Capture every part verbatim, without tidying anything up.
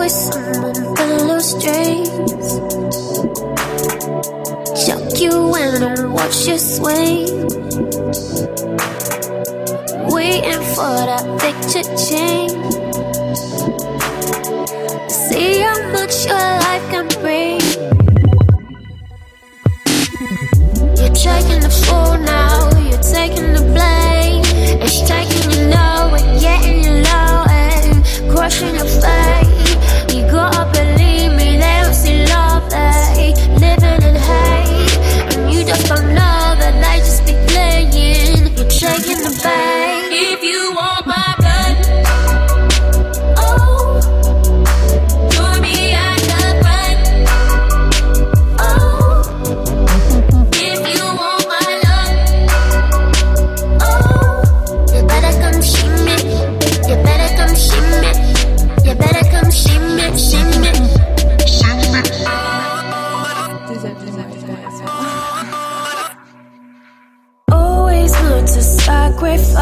with someone but lose strings. Chuck you in and watch you swing, waiting for that picture change. See how much your life can bring. You're taking the fall now, you're taking the blame. It's taking you nowhere, getting you low and crushing your faith. You gotta believe me, they don't see love, they living in hate. And you just don't know that they just be playing. You're taking the bait. If you want my blood, oh, join me at the front. Oh, if you want my love, oh, you better come see me. You better come see me. You better come see me, see me, see me. Always good to sacrifice.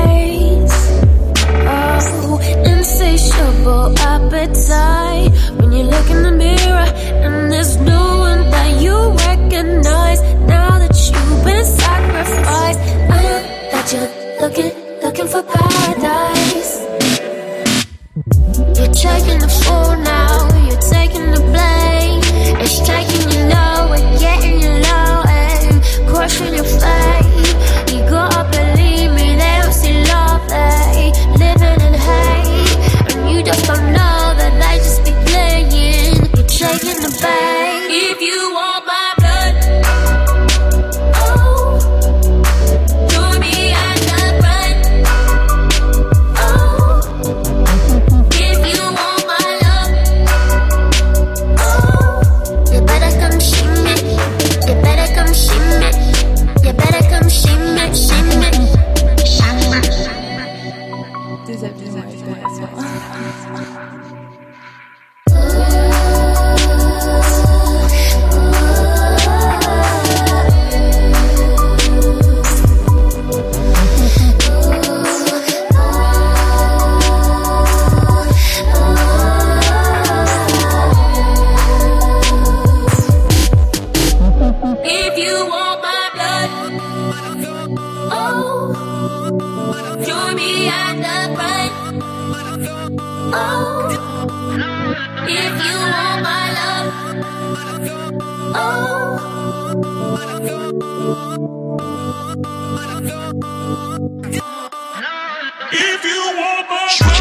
Oh, insatiable appetite. When you look in the mirror and there's no one that you recognize. Now that you've been sacrificed, I know that you're looking, looking for paradise. You're taking the fall now, you're taking the blame. It's taking you nowhere, getting you low and crushing your faith. You gotta believe me, they don't see love, they living in hate. And you just don't know that they just be playing. You're taking the bait. If you want my blood, oh, join me at the front. Oh, if you want my love, oh, you better come see me. You better come see me. You better come see me, see me, see me. If you want my blood, oh, join me at the front. Oh, if you want my love, oh, if you want my